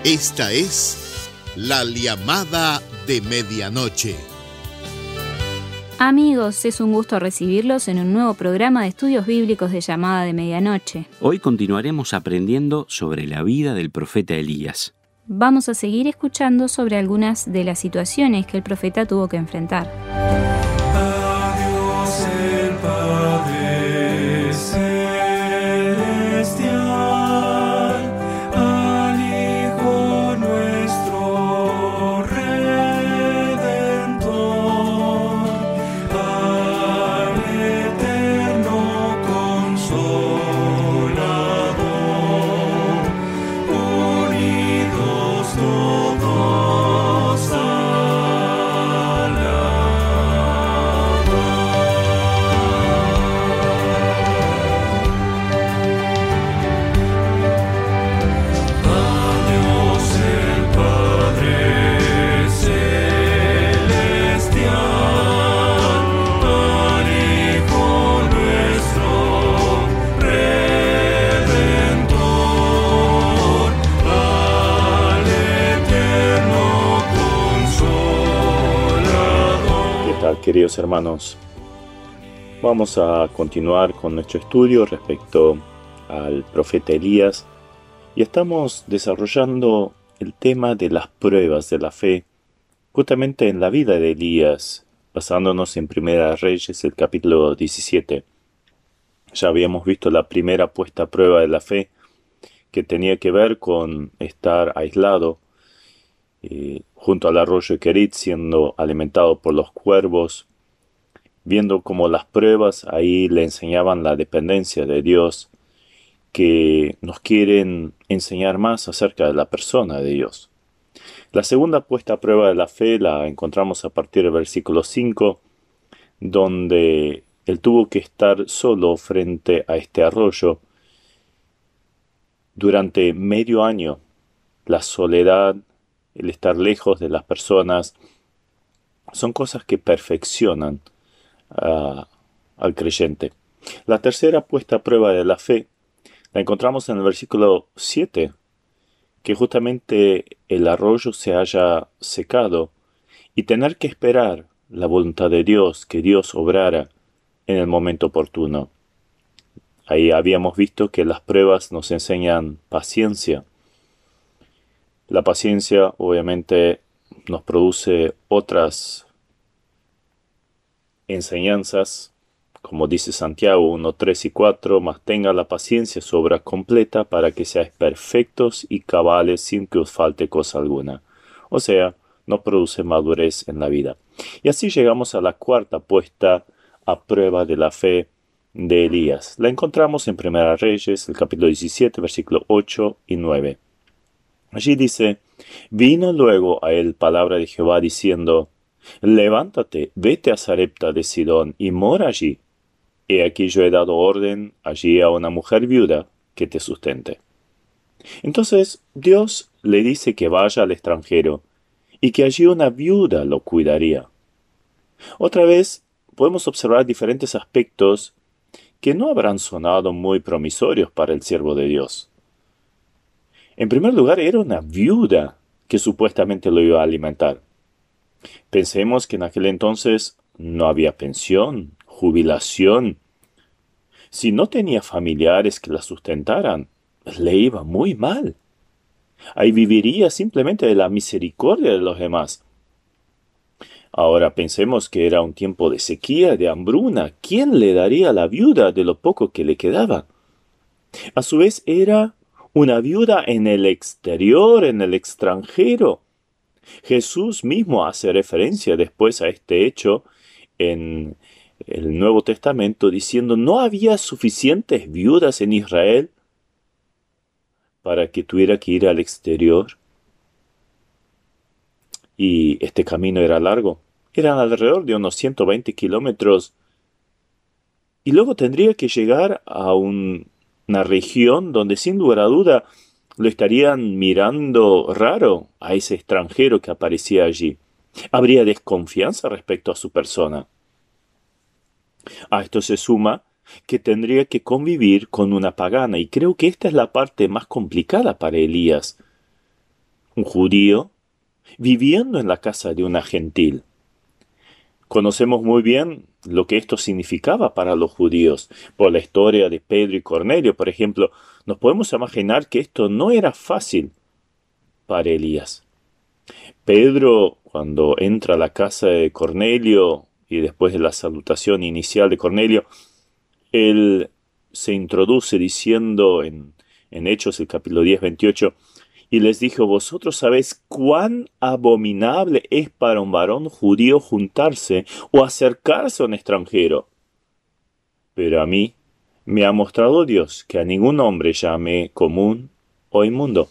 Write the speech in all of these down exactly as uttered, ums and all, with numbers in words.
Esta es la llamada de medianoche. Amigos, es un gusto recibirlos en un nuevo programa de estudios bíblicos de Llamada de Medianoche. Hoy continuaremos aprendiendo sobre la vida del profeta Elías. Vamos a seguir escuchando sobre algunas de las situaciones que el profeta tuvo que enfrentar. A Dios el Padre celestial, al Hijo nuestro Redentor, al Eterno Consolador, unidos todos Queridos hermanos, vamos a continuar con nuestro estudio respecto al profeta Elías y estamos desarrollando el tema de las pruebas de la fe justamente en la vida de Elías, basándonos en Primera Reyes, el capítulo diecisiete. Ya habíamos visto la primera puesta a prueba de la fe, que tenía que ver con estar aislado Eh, junto al arroyo Kerit, siendo alimentado por los cuervos, viendo cómo las pruebas ahí le enseñaban la dependencia de Dios, que nos quieren enseñar más acerca de la persona de Dios. La segunda puesta a prueba de la fe la encontramos a partir del versículo cinco, donde él tuvo que estar solo frente a este arroyo durante medio año. La soledad, el estar lejos de las personas, son cosas que perfeccionan uh, al creyente. La tercera puesta a prueba de la fe la encontramos en el versículo siete, que justamente el arroyo se haya secado y tener que esperar la voluntad de Dios, que Dios obrara en el momento oportuno. Ahí habíamos visto que las pruebas nos enseñan paciencia. La paciencia obviamente nos produce otras enseñanzas, como dice Santiago uno, tres y cuatro, mas tenga la paciencia su obra completa para que seáis perfectos y cabales sin que os falte cosa alguna. O sea, nos produce madurez en la vida. Y así llegamos a la cuarta puesta a prueba de la fe de Elías. La encontramos en Primera Reyes, el capítulo diecisiete, versículos ocho y nueve. Allí dice: vino luego a él palabra de Jehová diciendo: levántate, vete a Sarepta de Sidón y mora allí. He aquí yo he dado orden allí a una mujer viuda que te sustente. Entonces Dios le dice que vaya al extranjero y que allí una viuda lo cuidaría. Otra vez podemos observar diferentes aspectos que no habrán sonado muy promisorios para el siervo de Dios. En primer lugar, era una viuda que supuestamente lo iba a alimentar. Pensemos que en aquel entonces no había pensión, jubilación. Si no tenía familiares que la sustentaran, le iba muy mal. Ahí viviría simplemente de la misericordia de los demás. Ahora pensemos que era un tiempo de sequía, de hambruna. ¿Quién le daría a la viuda de lo poco que le quedaba? A su vez era una viuda en el exterior, en el extranjero. Jesús mismo hace referencia después a este hecho en el Nuevo Testamento, diciendo: ¿no había suficientes viudas en Israel para que tuviera que ir al exterior? Y este camino era largo. Eran alrededor de unos ciento veinte kilómetros. Y luego tendría que llegar a un una región donde sin lugar a duda lo estarían mirando raro a ese extranjero que aparecía allí. Habría desconfianza respecto a su persona. A esto se suma que tendría que convivir con una pagana, y creo que esta es la parte más complicada para Elías. un judío, viviendo en la casa de una gentil. Conocemos muy bien lo que esto significaba para los judíos. Por la historia de Pedro y Cornelio, por ejemplo, nos podemos imaginar que esto no era fácil para Elías. Pedro, cuando entra a la casa de Cornelio y después de la salutación inicial de Cornelio, él se introduce diciendo en, en Hechos, el capítulo diez, veintiocho, y les dijo: vosotros sabéis cuán abominable es para un varón judío juntarse o acercarse a un extranjero. Pero a mí me ha mostrado Dios que a ningún hombre llame común o inmundo.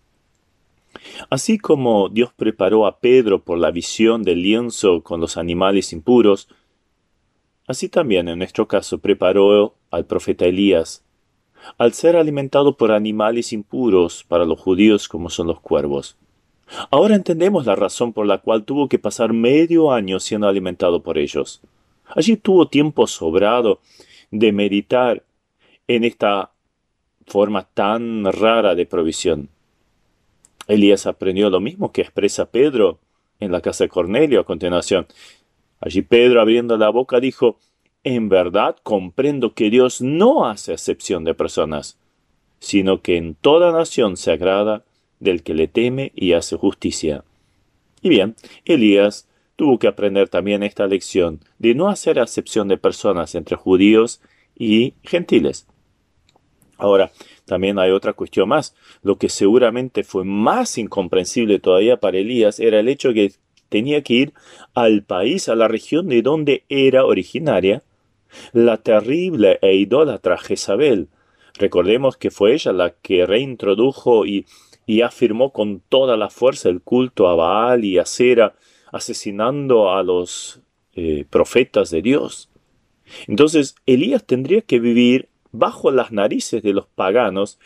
Así como Dios preparó a Pedro por la visión del lienzo con los animales impuros, así también en nuestro caso preparó al profeta Elías al ser alimentado por animales impuros para los judíos como son los cuervos. Ahora entendemos la razón por la cual tuvo que pasar medio año siendo alimentado por ellos. Allí tuvo tiempo sobrado de meditar en esta forma tan rara de provisión. Elías aprendió lo mismo que expresa Pedro en la casa de Cornelio a continuación. Allí Pedro, abriendo la boca, dijo: en verdad comprendo que Dios no hace acepción de personas, sino que en toda nación se agrada del que le teme y hace justicia. Y bien, Elías tuvo que aprender también esta lección de no hacer acepción de personas entre judíos y gentiles. Ahora, también hay otra cuestión más. Lo que seguramente fue más incomprensible todavía para Elías era el hecho de que tenía que ir al país, a la región de donde era originaria la terrible e idólatra Jezabel. Recordemos que fue ella la que reintrodujo y, y afirmó con toda la fuerza el culto a Baal y a Sera, asesinando a los eh, profetas de Dios. Entonces, Elías tendría que vivir bajo las narices de los paganos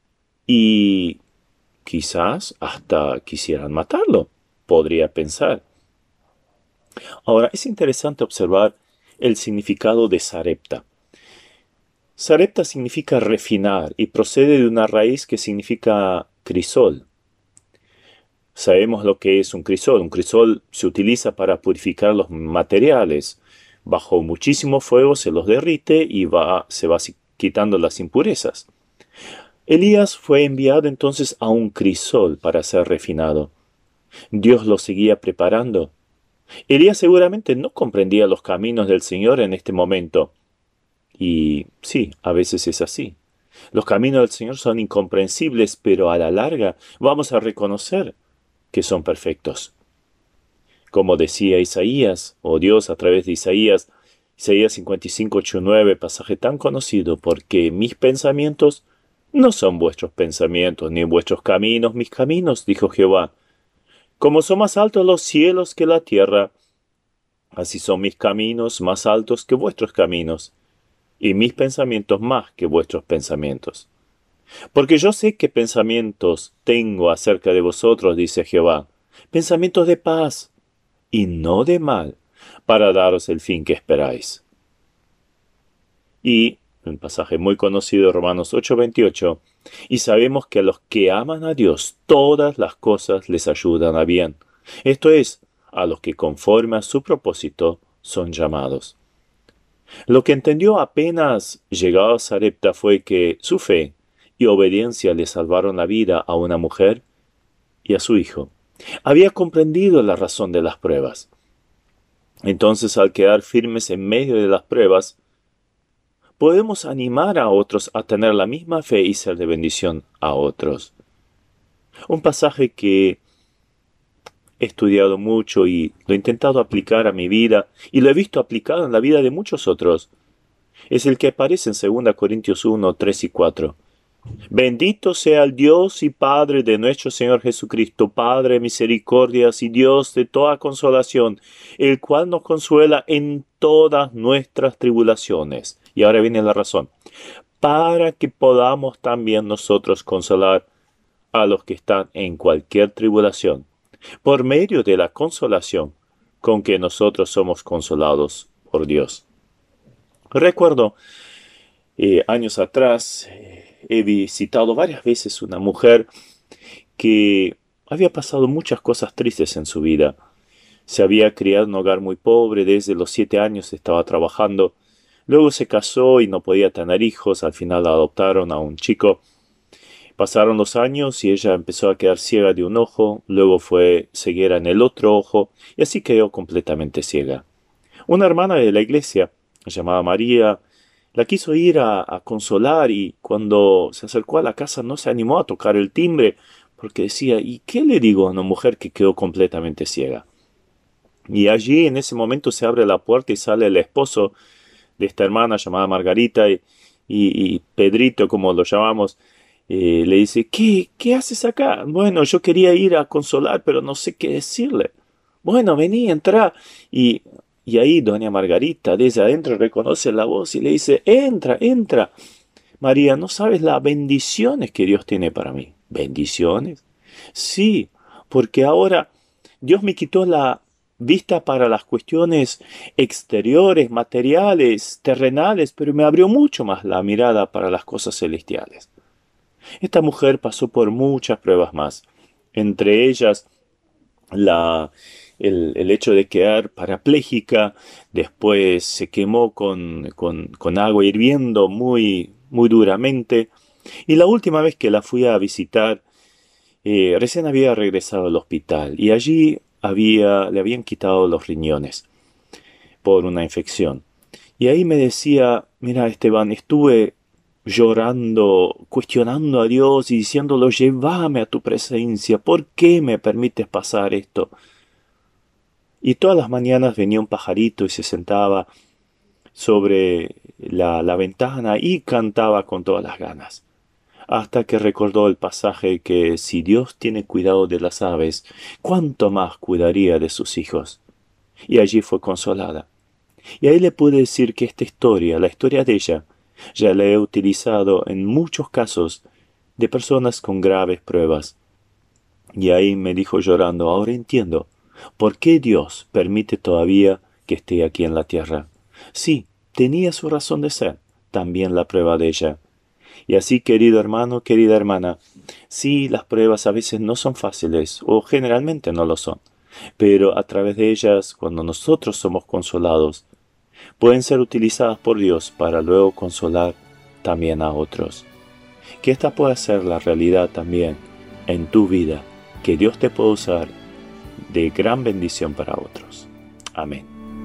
y quizás hasta quisieran matarlo, podría pensar. Ahora, es interesante observar el significado de Sarepta. Sarepta significa refinar y procede de una raíz que significa crisol. Sabemos lo que es un crisol. Un crisol se utiliza para purificar los materiales. Bajo muchísimo fuego se los derrite y va, se va quitando las impurezas. Elías fue enviado entonces a un crisol para ser refinado. Dios lo seguía preparando. Elías seguramente no comprendía los caminos del Señor en este momento. Y sí, a veces es así. Los caminos del Señor son incomprensibles, pero a la larga vamos a reconocer que son perfectos. Como decía Isaías, o Dios a través de Isaías, Isaías cincuenta y cinco, ocho, nueve, pasaje tan conocido: porque mis pensamientos no son vuestros pensamientos, ni vuestros caminos mis caminos, dijo Jehová. Como son más altos los cielos que la tierra, así son mis caminos más altos que vuestros caminos, y mis pensamientos más que vuestros pensamientos. Porque yo sé qué pensamientos tengo acerca de vosotros, dice Jehová, pensamientos de paz y no de mal, para daros el fin que esperáis. Y un pasaje muy conocido, Romanos ocho, veintiocho, y sabemos que a los que aman a Dios todas las cosas les ayudan a bien. Esto es, a los que conforme a su propósito son llamados. Lo que entendió apenas llegado a Sarepta fue que su fe y obediencia le salvaron la vida a una mujer y a su hijo. Había comprendido la razón de las pruebas. Entonces, al quedar firmes en medio de las pruebas, podemos animar a otros a tener la misma fe y ser de bendición a otros. Un pasaje que he estudiado mucho y lo he intentado aplicar a mi vida y lo he visto aplicado en la vida de muchos otros. Es el que aparece en segunda Corintios uno, tres y cuatro. Bendito sea el Dios y Padre de nuestro Señor Jesucristo, Padre de misericordias y Dios de toda consolación, el cual nos consuela en todas nuestras tribulaciones. Y ahora viene la razón. Para que podamos también nosotros consolar a los que están en cualquier tribulación, por medio de la consolación con que nosotros somos consolados por Dios. Recuerdo, eh, años atrás, eh, he visitado varias veces una mujer que había pasado muchas cosas tristes en su vida. Se había criado en un hogar muy pobre, desde los siete años estaba trabajando. Luego se casó y no podía tener hijos, al final adoptaron a un chico. Pasaron los años y ella empezó a quedar ciega de un ojo, luego fue ceguera en el otro ojo y así quedó completamente ciega. Una hermana de la iglesia, llamada María, la quiso ir a, a consolar y cuando se acercó a la casa no se animó a tocar el timbre porque decía, ¿y qué le digo a una mujer que quedó completamente ciega? Y allí en ese momento se abre la puerta y sale el esposo de esta hermana llamada Margarita y, y, y Pedrito, como lo llamamos, eh, le dice, ¿Qué, ¿qué haces acá? Bueno, yo quería ir a consolar, pero no sé qué decirle. Bueno, vení, entra. Y, y ahí doña Margarita desde adentro reconoce la voz y le dice, entra, entra. María, ¿no sabes las bendiciones que Dios tiene para mí? ¿Bendiciones? Sí, porque ahora Dios me quitó la vista para las cuestiones exteriores, materiales, terrenales, pero me abrió mucho más la mirada para las cosas celestiales. Esta mujer pasó por muchas pruebas más, entre ellas la, el, el hecho de quedar parapléjica, después se quemó con, con, con agua hirviendo muy, muy duramente, y la última vez que la fui a visitar, eh, recién había regresado al hospital, y allí había, le habían quitado los riñones por una infección. Y ahí me decía, mira Esteban, estuve llorando, cuestionando a Dios y diciéndolo, llévame a tu presencia, ¿por qué me permites pasar esto? Y todas las mañanas venía un pajarito y se sentaba sobre la, la ventana y cantaba con todas las ganas. Hasta que recordó el pasaje que si Dios tiene cuidado de las aves, ¿cuánto más cuidaría de sus hijos? Y allí fue consolada. Y ahí le pude decir que esta historia, la historia de ella, ya la he utilizado en muchos casos de personas con graves pruebas. Y ahí me dijo llorando, ahora entiendo, ¿por qué Dios permite todavía que esté aquí en la tierra? Sí, tenía su razón de ser, también la prueba de ella. Y así, querido hermano, querida hermana, sí, las pruebas a veces no son fáciles, o generalmente no lo son, pero a través de ellas, cuando nosotros somos consolados, pueden ser utilizadas por Dios para luego consolar también a otros. Que esta pueda ser la realidad también en tu vida, que Dios te pueda usar de gran bendición para otros. Amén.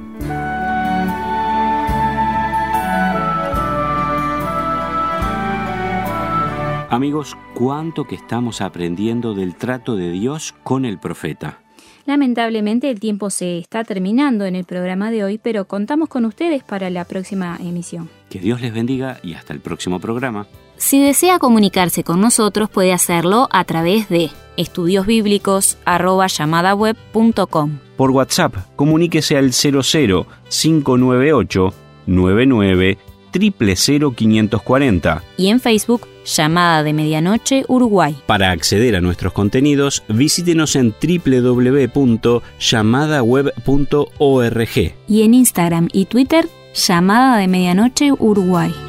Amigos, cuánto que estamos aprendiendo del trato de Dios con el profeta. Lamentablemente el tiempo se está terminando en el programa de hoy, pero contamos con ustedes para la próxima emisión. Que Dios les bendiga y hasta el próximo programa. Si desea comunicarse con nosotros, puede hacerlo a través de estudiosbíblicos arroba llamadaweb punto com. Por WhatsApp, comuníquese al cero cero cinco nueve ocho nueve nueve cero cero quinientos cuarenta. Y en Facebook, Llamada de Medianoche Uruguay. Para acceder a nuestros contenidos, visítenos en doble u doble u doble u punto llamada web punto org. Y en Instagram y Twitter, Llamada de Medianoche Uruguay.